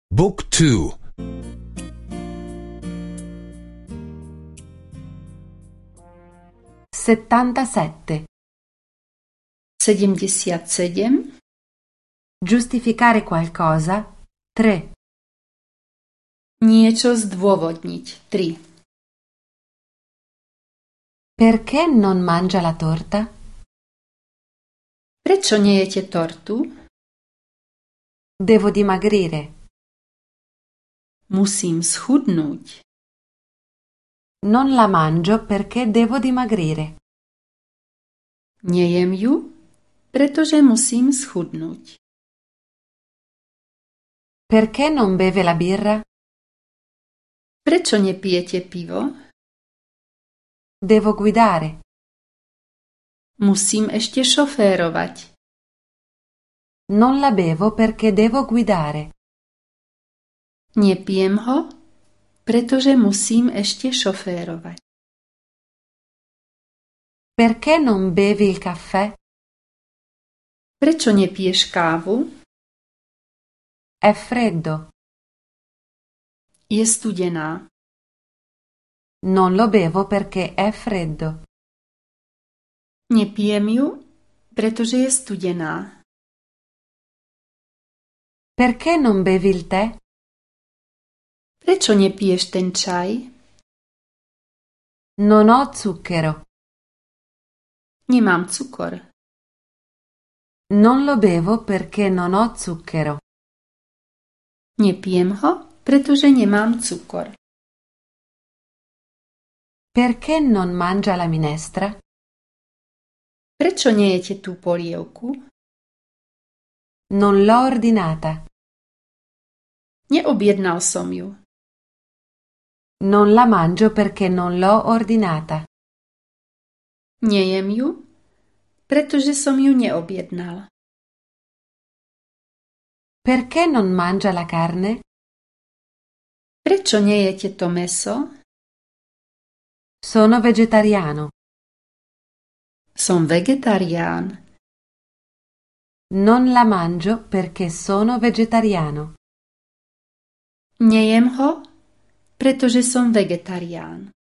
Book 2. 77. 77. Giustificare qualcosa. 3. Niečo zdôvodniť. 3. Perché non mangia la torta? Prečo nejete tortu? Devo dimagrire. Musím schudnúť. Non la mangio perché devo dimagrire. Nejem ju, pretože musím schudnúť. Perché non beve la birra? Prečo nepijete pivo? Devo guidare. Musím ešte šoférovať. Non la bevo perché devo guidare. Nepijem ho, pretože musím ešte šoférovať. Perché non bevi il caffè? Prečo nepiješ kávu? È freddo. Je studená. Non lo bevo perché è freddo. Nepijem ju, pretože je studená. Perché non bevi il tè? Prečo nepiješ ten čaj? Non ho zucchero. Nemám cukor. Non lo bevo perché non ho zucchero. Nepijem ho, pretože nemám cukor. Perché non mangia la minestra? Prečo nejete tú polievku? Non l'ho ordinata. Neobjednal som ju. Non la mangio perché non l'ho ordinata. Nejem ju, pretože som ju neobjednal. Perché non mangia la carne? Prečo nejete to mäso? Sono vegetariano. Som vegetarián. Non la mangio perché sono vegetariano. Nejem ho, pretože som vegetarián.